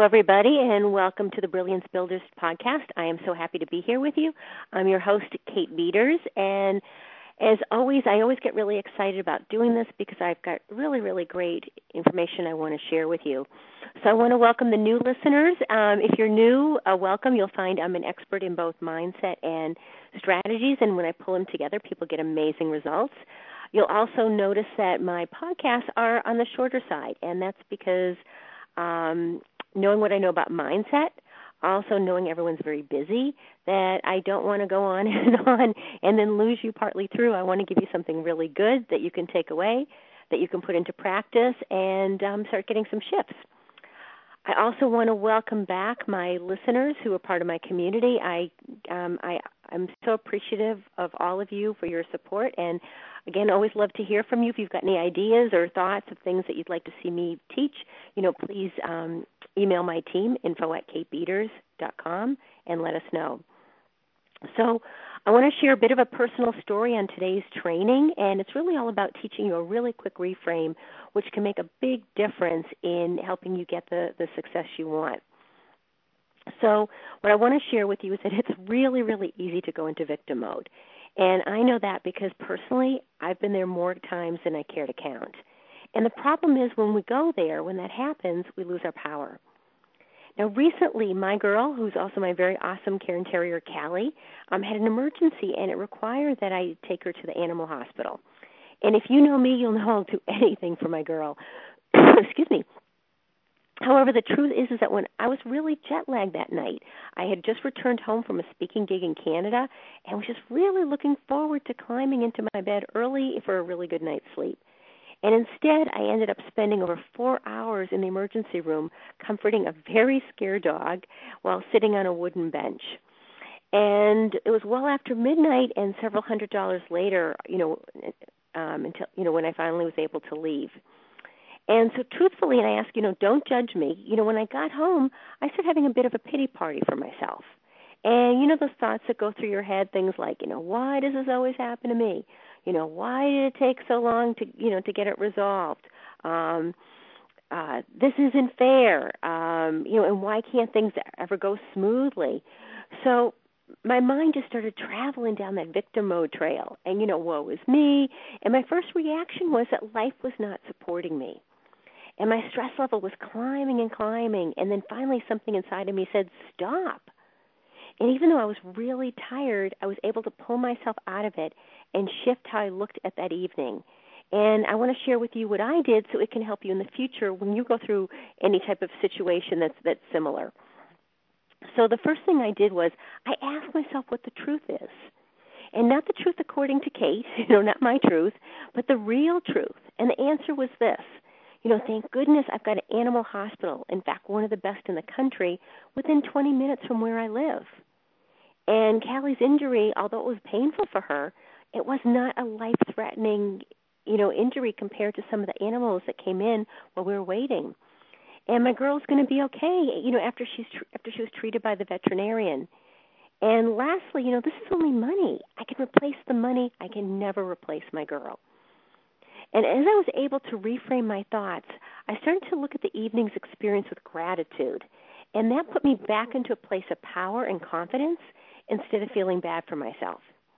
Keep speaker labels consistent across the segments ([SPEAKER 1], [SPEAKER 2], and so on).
[SPEAKER 1] everybody, and welcome to the Brilliance Builders podcast. I am so happy to be here with you. I'm your host, Kate Beaters, and as always, I always get really excited about doing this because I've got really, really great information I want to share with you. So I want to welcome the new listeners. If you're new, welcome. You'll find I'm an expert in both mindset and strategies, and when I pull them together, people get amazing results. You'll also notice that my podcasts are on the shorter side, and that's because knowing what I know about mindset, also knowing everyone's very busy, that I don't want to go on and then lose you partly through. I want to give you something really good that you can take away, that you can put into practice, and start getting some shifts. I also want to welcome back my listeners who are part of my community. I'm so appreciative of all of you for your support, and again, always love to hear from you. If you've got any ideas or thoughts of things that you'd like to see me teach, please email my team, info@katebeaters.com, and let us know. So I want to share a bit of a personal story on today's training, and it's really all about teaching you a really quick reframe, which can make a big difference in helping you get the success you want. So what I want to share with you is that it's really, really easy to go into victim mode. And I know that because personally, I've been there more times than I care to count. And the problem is when we go there, when that happens, we lose our power. Now, recently, my girl, who's also my very awesome Cairn Terrier, Callie, had an emergency, and it required that I take her to the animal hospital. And if you know me, you'll know I'll do anything for my girl. Excuse me. However, the truth is that when I was really jet-lagged that night, I had just returned home from a speaking gig in Canada and was just really looking forward to climbing into my bed early for a really good night's sleep. And instead, I ended up spending over 4 hours in the emergency room comforting a very scared dog while sitting on a wooden bench. And it was well after midnight and several $100s later, until when I finally was able to leave. And so truthfully, and I ask, don't judge me, when I got home, I started having a bit of a pity party for myself. And those thoughts that go through your head, things like, why does this always happen to me? Why did it take so long to get it resolved? This isn't fair. And why can't things ever go smoothly? So my mind just started traveling down that victim mode trail. And, woe is me. And my first reaction was that life was not supporting me. And my stress level was climbing and climbing. And then finally something inside of me said, stop. And even though I was really tired, I was able to pull myself out of it and shift how I looked at that evening. And I want to share with you what I did so it can help you in the future when you go through any type of situation that's similar. So the first thing I did was I asked myself what the truth is. And not the truth according to Kate, not my truth, but the real truth. And the answer was this. Thank goodness I've got an animal hospital, in fact, one of the best in the country, within 20 minutes from where I live. And Callie's injury, although it was painful for her, it was not a life-threatening, injury compared to some of the animals that came in while we were waiting. And my girl's going to be okay, after she was treated by the veterinarian. And lastly, this is only money. I can replace the money. I can never replace my girl. And as I was able to reframe my thoughts, I started to look at the evening's experience with gratitude. And that put me back into a place of power and confidence instead of feeling bad for myself.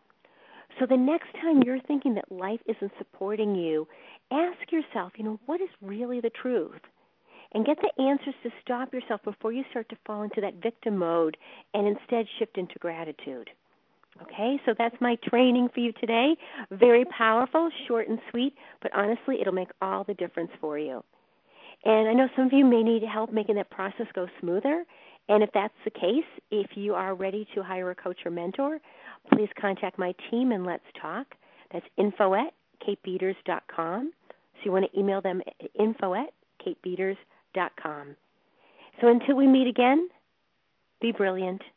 [SPEAKER 1] So the next time you're thinking that life isn't supporting you, ask yourself, what is really the truth? And get the answers to stop yourself before you start to fall into that victim mode and instead shift into gratitude. Okay, so that's my training for you today. Very powerful, short and sweet, but honestly, it'll make all the difference for you. And I know some of you may need help making that process go smoother. And if that's the case, if you are ready to hire a coach or mentor, please contact my team and let's talk. That's info@katebeaters.com. So you want to email them at info@katebeaters.com. So until we meet again, be brilliant.